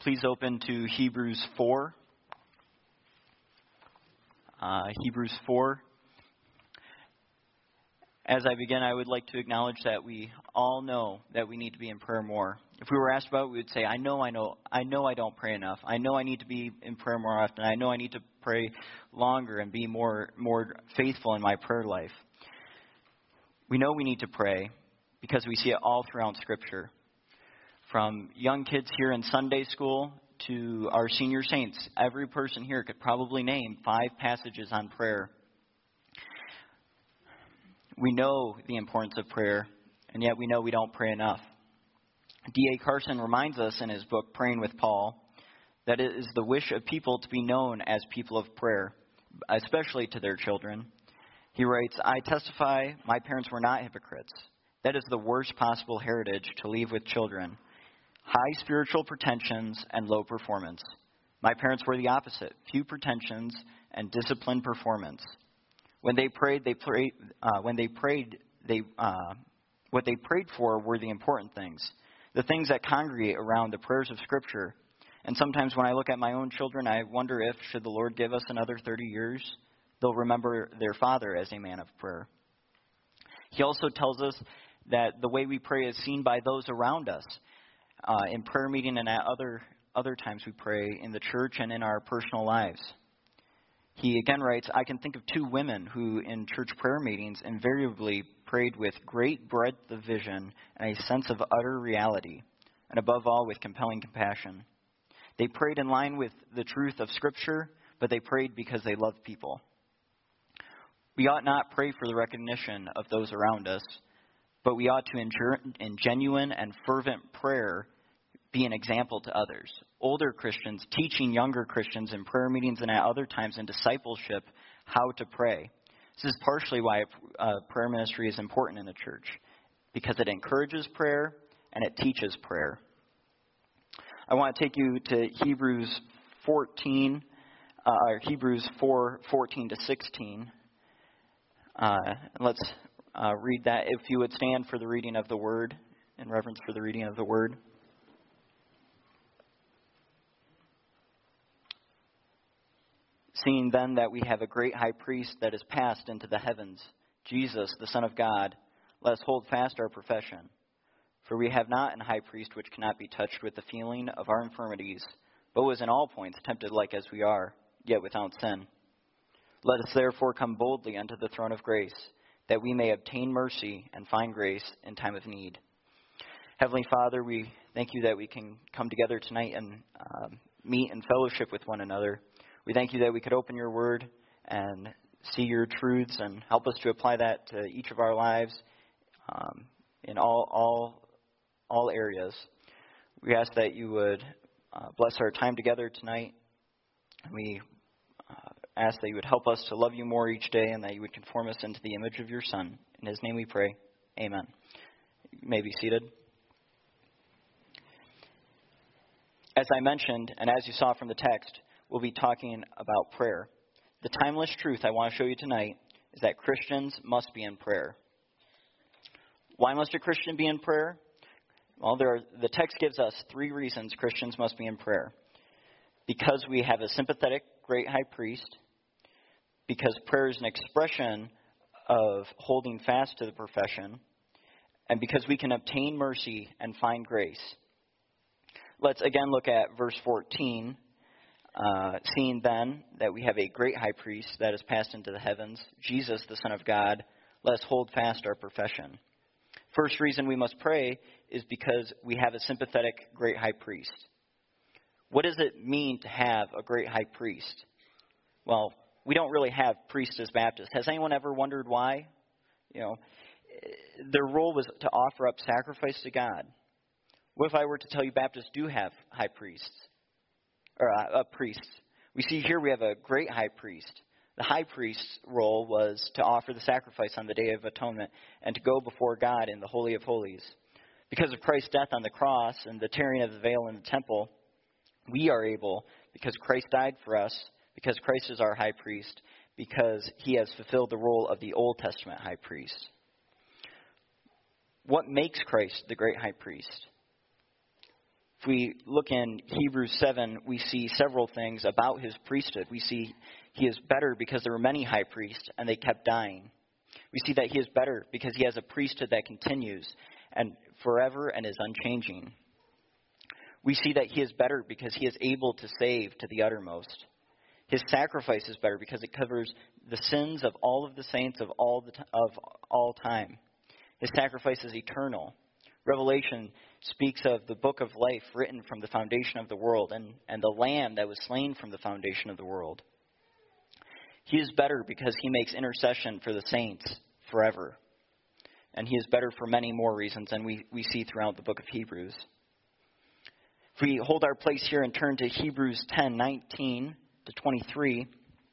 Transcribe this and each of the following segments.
Please open to Hebrews 4. Hebrews 4. As I begin, I would like to acknowledge that we all know that we need to be in prayer more. If we were asked about it, we would say, I know I don't pray enough. I know I need to be in prayer more often. I know I need to pray longer and be more faithful in my prayer life. We know we need to pray because we see it all throughout Scripture. From young kids here in Sunday school to our senior saints, every person here could probably name 5 passages on prayer. We know the importance of prayer, and yet we know we don't pray enough. D.A. Carson reminds us in his book, Praying with Paul, that it is the wish of people to be known as people of prayer, especially to their children. He writes, I testify my parents were not hypocrites. That is the worst possible heritage to leave with children. High spiritual pretensions and low performance. My parents were the opposite, few pretensions and disciplined performance. When they prayed, what they prayed for were the important things, the things that congregate around the prayers of Scripture. And sometimes when I look at my own children, I wonder if, should the Lord give us another 30 years, they'll remember their father as a man of prayer. He also tells us that the way we pray is seen by those around us. In prayer meeting and at other times we pray in the church and in our personal lives. He again writes, I can think of 2 women who in church prayer meetings invariably prayed with great breadth of vision and a sense of utter reality, and above all with compelling compassion. They prayed in line with the truth of Scripture, but they prayed because they loved people. We ought not pray for the recognition of those around us, but we ought to, in genuine and fervent prayer, be an example to others. Older Christians teaching younger Christians in prayer meetings and at other times in discipleship how to pray. This is partially why prayer ministry is important in the church, because it encourages prayer and it teaches prayer. I want to take you to Hebrews 4:14 to 16. Let's read that. If you would stand for the reading of the word, in reverence for the reading of the word. Seeing then that we have a great high priest that is passed into the heavens, Jesus, the Son of God, let us hold fast our profession. For we have not an high priest which cannot be touched with the feeling of our infirmities, but was in all points tempted like as we are, yet without sin. Let us therefore come boldly unto the throne of grace, that we may obtain mercy and find grace in time of need. Heavenly Father, we thank you that we can come together tonight and meet in fellowship with one another. We thank you that we could open your word and see your truths and help us to apply that to each of our lives in all areas. We ask that you would bless our time together tonight. We ask that you would help us to love you more each day and that you would conform us into the image of your Son. In his name we pray. Amen. You may be seated. As I mentioned, and as you saw from the text, we'll be talking about prayer. The timeless truth I want to show you tonight is that Christians must be in prayer. Why must a Christian be in prayer? Well, the text gives us 3 reasons Christians must be in prayer. Because we have a sympathetic great high priest, because prayer is an expression of holding fast to the profession, and because we can obtain mercy and find grace. Let's again look at verse 14. Seeing then that we have a great high priest that is passed into the heavens, Jesus, the Son of God, let us hold fast our profession. First reason we must pray is because we have a sympathetic great high priest. What does it mean to have a great high priest? Well, we don't really have priests as Baptists. Has anyone ever wondered why? Their role was to offer up sacrifice to God. What if I were to tell you Baptists do have high priests? Or priests. We see here we have a great high priest. The high priest's role was to offer the sacrifice on the Day of Atonement and to go before God in the Holy of Holies. Because of Christ's death on the cross and the tearing of the veil in the temple, we are able, because Christ died for us, because Christ is our high priest, because he has fulfilled the role of the Old Testament high priest. What makes Christ the great high priest? If we look in Hebrews 7, we see several things about his priesthood. We see he is better because there were many high priests and they kept dying. We see that he is better because he has a priesthood that continues and forever and is unchanging. We see that he is better because he is able to save to the uttermost. His sacrifice is better because it covers the sins of all of the saints of all time. His sacrifice is eternal. Revelation speaks of the book of life written from the foundation of the world and the Lamb that was slain from the foundation of the world. He is better because he makes intercession for the saints forever. And he is better for many more reasons than we see throughout the book of Hebrews. If we hold our place here and turn to Hebrews 10:19 to 23,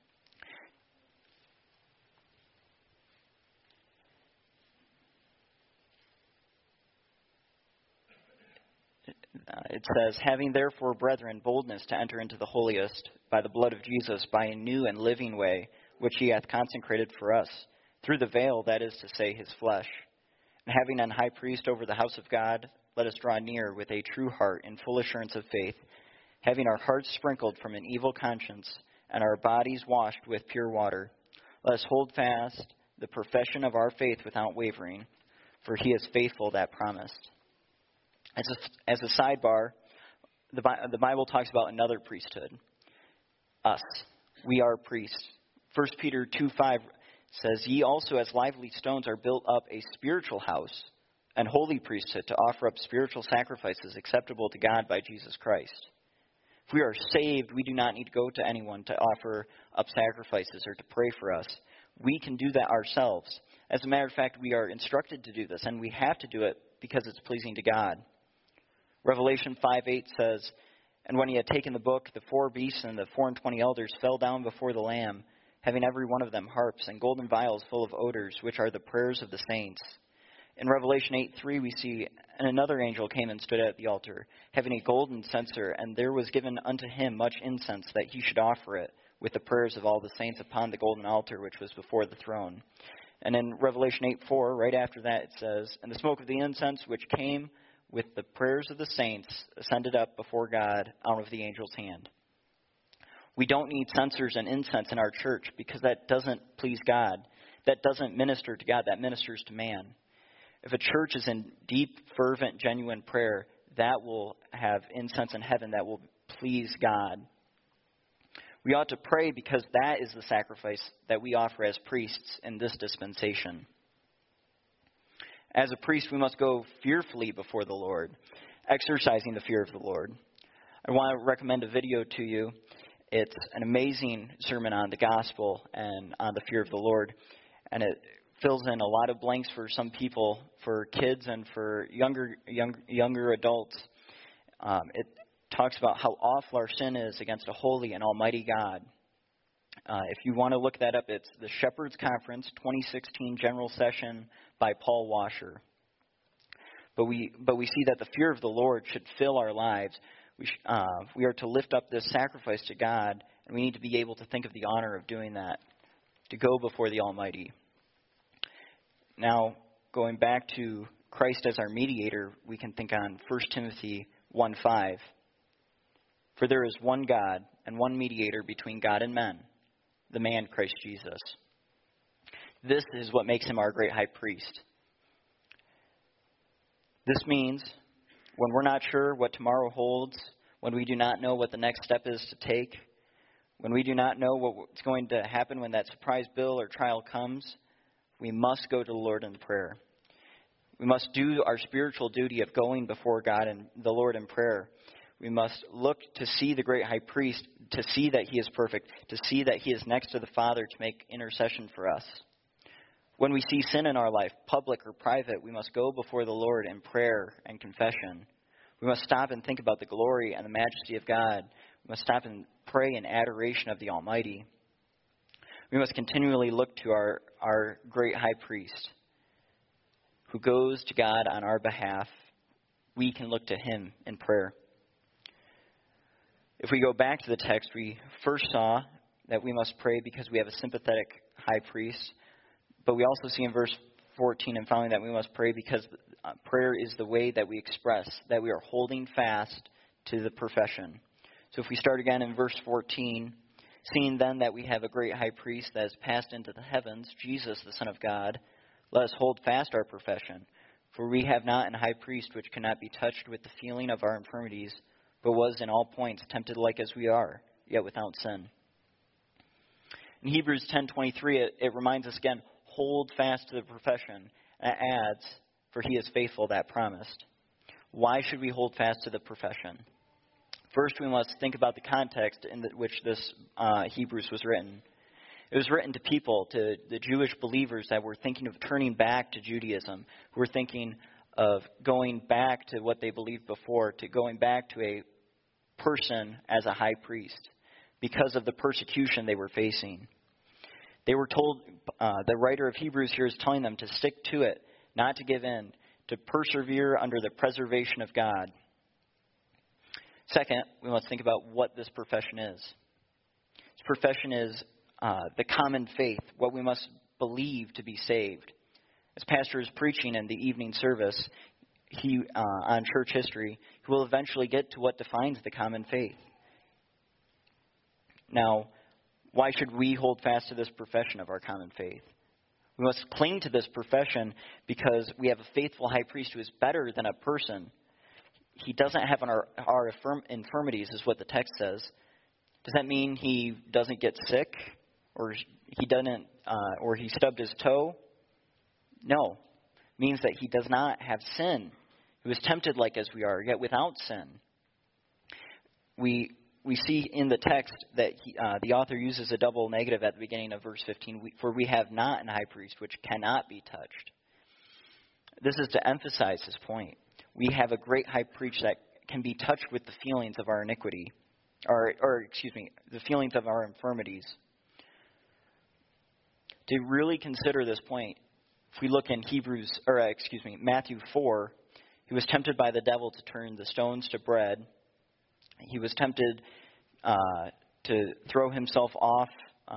it says, "Having therefore, brethren, boldness to enter into the holiest by the blood of Jesus, by a new and living way, which he hath consecrated for us, through the veil, that is to say, his flesh. And having an high priest over the house of God, let us draw near with a true heart in full assurance of faith, having our hearts sprinkled from an evil conscience and our bodies washed with pure water. Let us hold fast the profession of our faith without wavering, for he is faithful that promised." As a sidebar, the Bible talks about another priesthood, us. We are priests. 1 Peter 2:5 says, "Ye also as lively stones are built up a spiritual house and holy priesthood to offer up spiritual sacrifices acceptable to God by Jesus Christ." If we are saved, we do not need to go to anyone to offer up sacrifices or to pray for us. We can do that ourselves. As a matter of fact, we are instructed to do this, and we have to do it because it's pleasing to God. Revelation 5:8 says, "And when he had taken the book, the 4 beasts and the 24 elders fell down before the Lamb, having every one of them harps and golden vials full of odors, which are the prayers of the saints." In Revelation 8:3 we see, "And another angel came and stood at the altar, having a golden censer, and there was given unto him much incense, that he should offer it with the prayers of all the saints upon the golden altar which was before the throne." And in Revelation 8:4, right after that, it says, "And the smoke of the incense which came with the prayers of the saints ascended up before God out of the angel's hand." We don't need censers and incense in our church because that doesn't please God. That doesn't minister to God. That ministers to man. If a church is in deep, fervent, genuine prayer, that will have incense in heaven that will please God. We ought to pray because that is the sacrifice that we offer as priests in this dispensation. As a priest, we must go fearfully before the Lord, exercising the fear of the Lord. I want to recommend a video to you. It's an amazing sermon on the gospel and on the fear of the Lord, and it fills in a lot of blanks for some people, for kids and for younger adults. It talks about how awful our sin is against a holy and almighty God. If you want to look that up, it's the Shepherd's Conference 2016 General Session by Paul Washer. But we see that the fear of the Lord should fill our lives. We are to lift up this sacrifice to God, and we need to be able to think of the honor of doing that, to go before the Almighty. Now, going back to Christ as our mediator, we can think on 1 Timothy 1:5. "For there is one God and one mediator between God and men, the man Christ Jesus." This is what makes him our great high priest. This means when we're not sure what tomorrow holds, when we do not know what the next step is to take, when we do not know what's going to happen when that surprise bill or trial comes, we must go to the Lord in prayer. We must do our spiritual duty of going before God and the Lord in prayer. We must look to see the great high priest, to see that he is perfect, to see that he is next to the Father to make intercession for us. When we see sin in our life, public or private, we must go before the Lord in prayer and confession. We must stop and think about the glory and the majesty of God. We must stop and pray in adoration of the Almighty. We must continually look to our great high priest who goes to God on our behalf. We can look to him in prayer. If we go back to the text, we first saw that we must pray because we have a sympathetic high priest. But we also see in verse 14 and following that we must pray because prayer is the way that we express that we are holding fast to the profession. So if we start again in verse 14, seeing then that we have a great high priest that has passed into the heavens, Jesus, the Son of God, let us hold fast our profession. For we have not an high priest which cannot be touched with the feeling of our infirmities, but was in all points tempted like as we are, yet without sin. In Hebrews 10:23, it reminds us again, hold fast to the profession. And it adds, for he is faithful that promised. Why should we hold fast to the profession? First, we must think about the context in which this Hebrews was written. It was written to people, to the Jewish believers that were thinking of turning back to Judaism, who were thinking of going back to what they believed before, to going back to a person as a high priest because of the persecution they were facing. They were told, the writer of Hebrews here is telling them to stick to it, not to give in, to persevere under the preservation of God. Second, we must think about what this profession is. This profession is the common faith, what we must believe to be saved. As Pastor is preaching in the evening service on church history, he will eventually get to what defines the common faith. Now, why should we hold fast to this profession of our common faith? We must cling to this profession because we have a faithful high priest who is better than a person. He doesn't have our infirmities, is what the text says. Does that mean he doesn't get sick, or he stubbed his toe? No, it means that he does not have sin. He was tempted like as we are, yet without sin. We see in the text that the author uses a double negative at the beginning of verse 15. For we have not an high priest which cannot be touched. This is to emphasize his point. We have a great high priest that can be touched with the feelings of our iniquity, the feelings of our infirmities. To really consider this point, if we look in Matthew 4, he was tempted by the devil to turn the stones to bread. He was tempted to throw himself off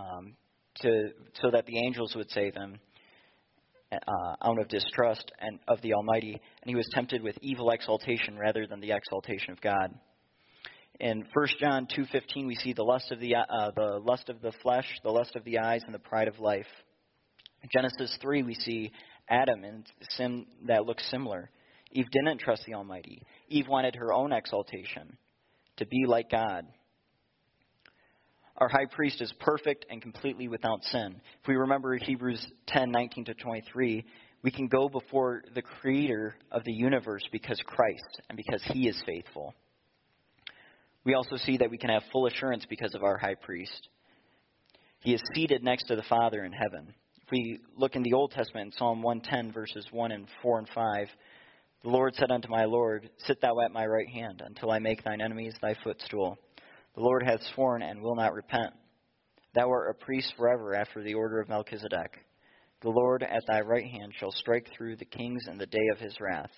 so that the angels would save him out of distrust and of the Almighty. And he was tempted with evil exaltation rather than the exaltation of God. In 1 John 2:15, we see the lust of the flesh, the lust of the eyes, and the pride of life. In Genesis 3, we see Adam in sin that looks similar. Eve didn't trust the Almighty. Eve wanted her own exaltation, to be like God. Our high priest is perfect and completely without sin. If we remember Hebrews 10:19-23, we can go before the Creator of the universe because Christ and because He is faithful. We also see that we can have full assurance because of our high priest. He is seated next to the Father in heaven. If we look in the Old Testament, in Psalm 110, verses 1 and 4 and 5, the Lord said unto my Lord, sit thou at my right hand, until I make thine enemies thy footstool. The Lord hath sworn and will not repent. Thou art a priest forever after the order of Melchizedek. The Lord at thy right hand shall strike through the kings in the day of his wrath.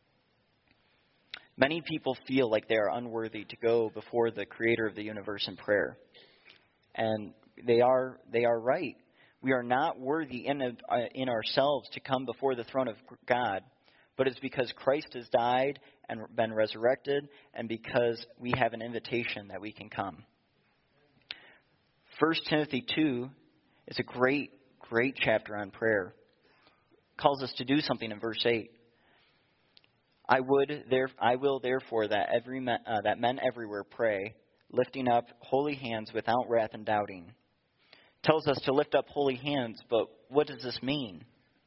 Many people feel like they are unworthy to go before the Creator of the universe in prayer. And they are right. We are not worthy in ourselves to come before the throne of God, but it's because Christ has died and been resurrected, and because we have an invitation that we can come. 1 Timothy 2 is a great chapter on prayer. It calls us to do something in verse 8. I will therefore that men everywhere pray, lifting up holy hands without wrath and doubting. It tells us to lift up holy hands, but what does this mean?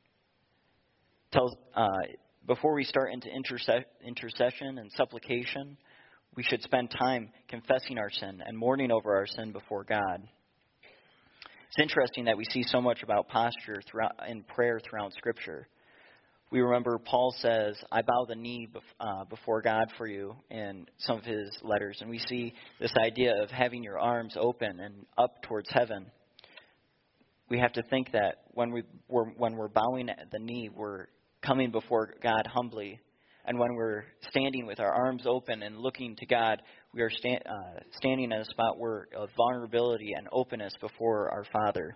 Before we start into intercession and supplication, we should spend time confessing our sin and mourning over our sin before God. It's interesting that we see so much about posture in prayer throughout Scripture. We remember Paul says, I bow the knee before God for you in some of his letters. And we see this idea of having your arms open and up towards heaven. We have to think that when we're bowing at the knee, we're coming before God humbly. And when we're standing with our arms open and looking to God, we are standing at a spot of vulnerability and openness before our Father.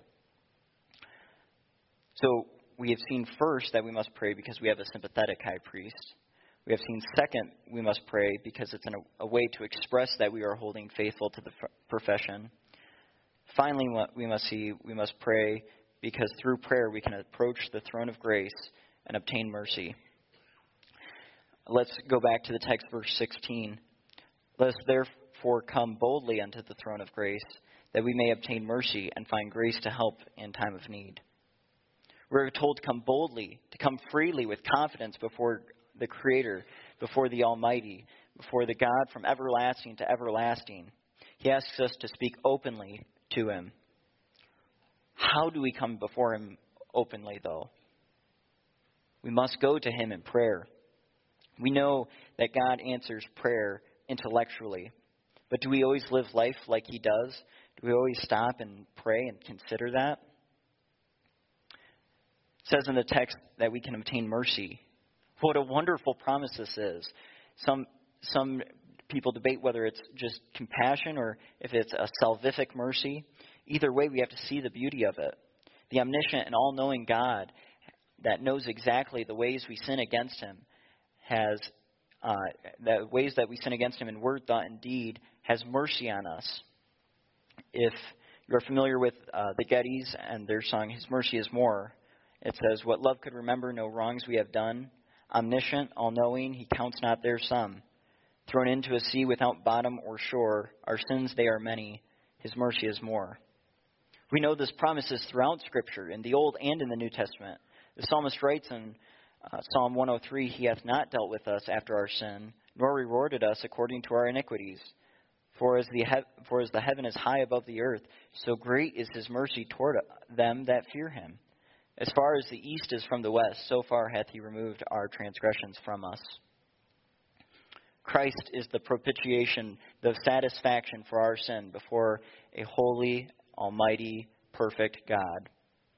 So we have seen first that we must pray because we have a sympathetic high priest. We have seen, second, we must pray because it's a way to express that we are holding faithful to the profession. Finally, what we must see, we must pray because through prayer we can approach the throne of grace and obtain mercy. Let's go back to the text, verse 16. Let us therefore come boldly unto the throne of grace, that we may obtain mercy and find grace to help in time of need. We're told to come boldly, to come freely with confidence before the Creator, before the Almighty, before the God from everlasting to everlasting. He asks us to speak openly to Him. How do we come before Him openly, though? We must go to Him in prayer. We know that God answers prayer intellectually, but do we always live life like He does? Do we always stop and pray and consider that? It says in the text that we can obtain mercy. What a wonderful promise this is. Some people debate whether it's just compassion or if it's a salvific mercy. Either way, we have to see the beauty of it. The omniscient and all-knowing God that knows exactly the ways we sin against Him the ways that we sin against Him in word, thought, and deed, has mercy on us. If you're familiar with the Gettys and their song, His Mercy is More, it says, what love could remember, no wrongs we have done. Omniscient, all-knowing, He counts not their sum. Thrown into a sea without bottom or shore, our sins they are many, His mercy is more. We know this promise is throughout Scripture, in the Old and in the New Testament. The psalmist writes in Psalm 103, He hath not dealt with us after our sin, nor rewarded us according to our iniquities. For as the heaven is high above the earth, so great is His mercy toward them that fear Him. As far as the east is from the west, so far hath He removed our transgressions from us. Christ is the propitiation, the satisfaction for our sin before a holy, almighty, perfect God.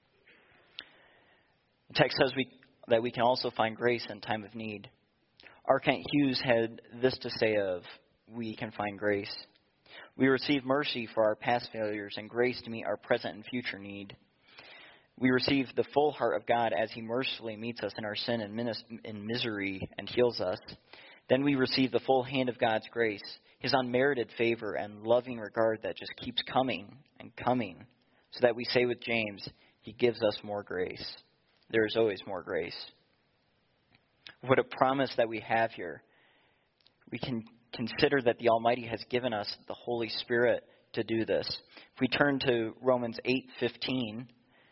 The text says that we can also find grace in time of need. R. Kent Hughes had this to say of we can find grace. We receive mercy for our past failures and grace to meet our present and future need. We receive the full heart of God as He mercifully meets us in our sin and misery and heals us. Then we receive the full hand of God's grace, His unmerited favor and loving regard that just keeps coming and coming, so that we say with James, He gives us more grace. There is always more grace. What a promise that we have here. We can consider that the Almighty has given us the Holy Spirit to do this. If we turn to Romans 8:15,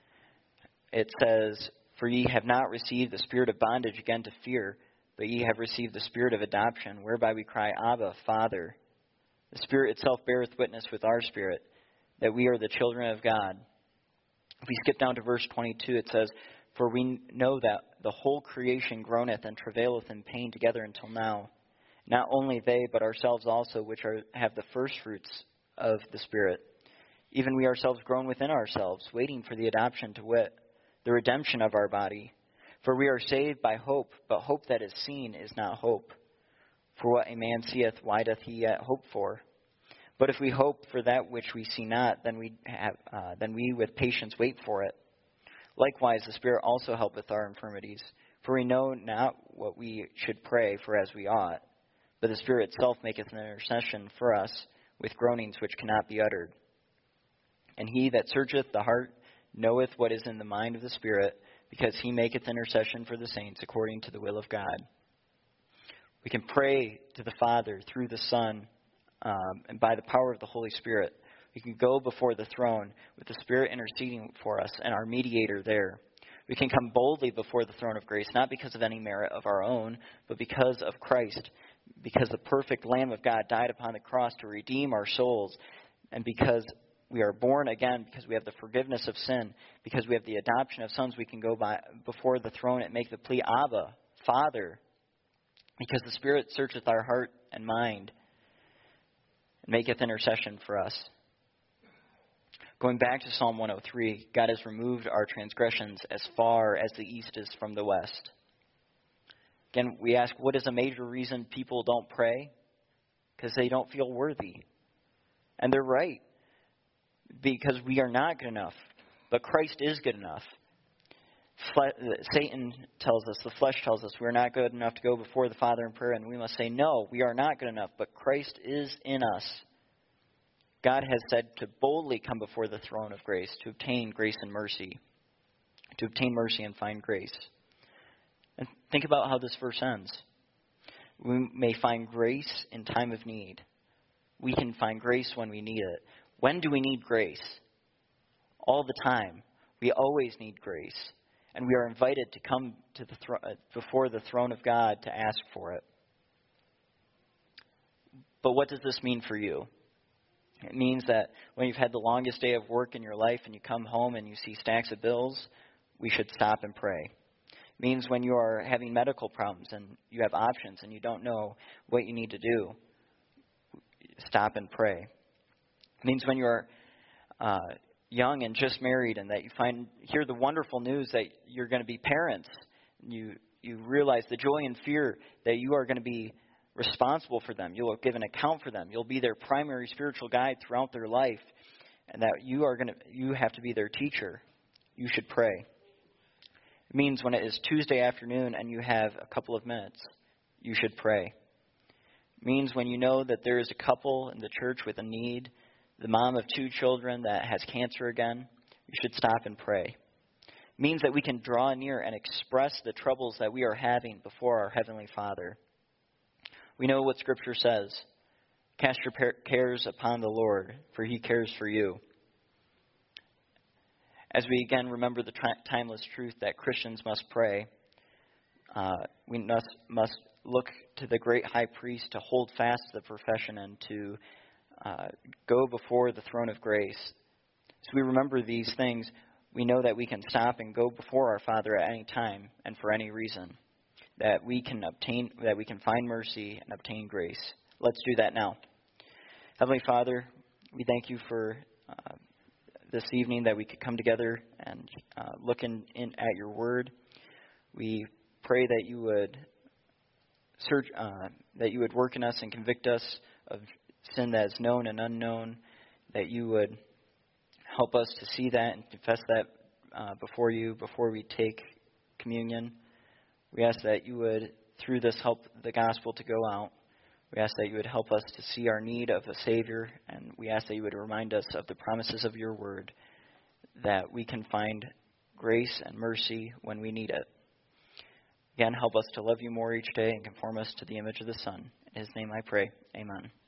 it says, For ye have not received the spirit of bondage again to fear, but ye have received the spirit of adoption, whereby we cry, Abba, Father. The Spirit itself beareth witness with our spirit that we are the children of God. If we skip down to verse 22, it says, For we know that the whole creation groaneth and travaileth in pain together until now. Not only they, but ourselves also, which have the first fruits of the Spirit. Even we ourselves groan within ourselves, waiting for the adoption, to wit, the redemption of our body. For we are saved by hope, but hope that is seen is not hope. For what a man seeth, why doth he yet hope for? But if we hope for that which we see not, then we with patience wait for it. Likewise, the Spirit also helpeth our infirmities. For we know not what we should pray for as we ought, but the Spirit itself maketh an intercession for us with groanings which cannot be uttered. And He that searcheth the heart knoweth what is in the mind of the Spirit, because He maketh intercession for the saints according to the will of God. We can pray to the Father through the Son and by the power of the Holy Spirit. We can go before the throne with the Spirit interceding for us and our mediator there. We can come boldly before the throne of grace, not because of any merit of our own, but because of Christ, because the perfect Lamb of God died upon the cross to redeem our souls, and because we are born again, because we have the forgiveness of sin, because we have the adoption of sons, we can go before the throne and make the plea, Abba, Father, because the Spirit searcheth our heart and mind and maketh intercession for us. Going back to Psalm 103, God has removed our transgressions as far as the east is from the west. Again, we ask, what is a major reason people don't pray? Because they don't feel worthy. And they're right. Because we are not good enough. But Christ is good enough. Satan tells us, the flesh tells us, we're not good enough to go before the Father in prayer, and we must say, no, we are not good enough, but Christ is in us. God has said to boldly come before the throne of grace, to obtain grace and mercy, to obtain mercy and find grace. And think about how this verse ends. We may find grace in time of need. We can find grace when we need it. When do we need grace? All the time. We always need grace. And we are invited to come to before the throne of God to ask for it. But what does this mean for you? It means that when you've had the longest day of work in your life and you come home and you see stacks of bills, we should stop and pray. It means when you are having medical problems and you have options and you don't know what you need to do, stop and pray. It means when you're young and just married and that you hear the wonderful news that you're going to be parents, you realize the joy and fear that you are going to be responsible for them. You'll give an account for them. You'll be their primary spiritual guide throughout their life, and that you have to be their teacher. You should pray. It means when it is Tuesday afternoon and you have a couple of minutes, you should pray. It means when you know that there is a couple in the church with a need, the mom of 2 children that has cancer again, you should stop and pray. It means that we can draw near and express the troubles that we are having before our Heavenly Father. We know what Scripture says. Cast your cares upon the Lord, for He cares for you. As we again remember the timeless truth that Christians must pray, we must look to the great high priest to hold fast the profession and to go before the throne of grace. As we remember these things, we know that we can stop and go before our Father at any time and for any reason, that we can find mercy and obtain grace. Let's do that now. Heavenly Father, we thank you for this evening that we could come together and look in at your word. We pray that you would work in us and convict us of sin that is known and unknown, that you would help us to see that and confess that before you before we take communion. We ask that you would, through this, help the gospel to go out. We ask that you would help us to see our need of a Savior, and we ask that you would remind us of the promises of your word, that we can find grace and mercy when we need it. Again, help us to love you more each day and conform us to the image of the Son. In his name I pray. Amen.